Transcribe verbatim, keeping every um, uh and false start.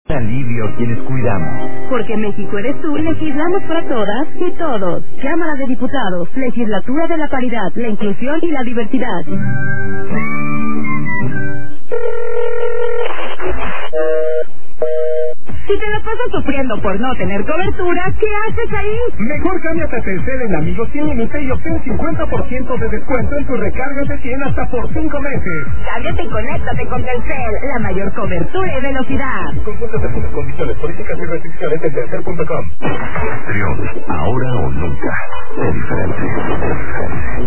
Alivio quienes cuidamos. Porque México eres tú, legislamos para todas y todos. Cámara de Diputados, Legislatura de la Paridad, la Inclusión y la Diversidad. Si te la pasas sufriendo por no tener cobertura, ¿qué haces ahí? Mejor cámbiate a Telcel en Amigos Sin Límite y obtén cincuenta por ciento de descuento en tus recargas de cien hasta por cinco meses. Cámbiate y conéctate con Telcel, la mayor cobertura y velocidad. Consulta términos, condiciones, políticas y restricciones en telcel punto com. Trión, ahora o nunca. Es diferente. Es diferente.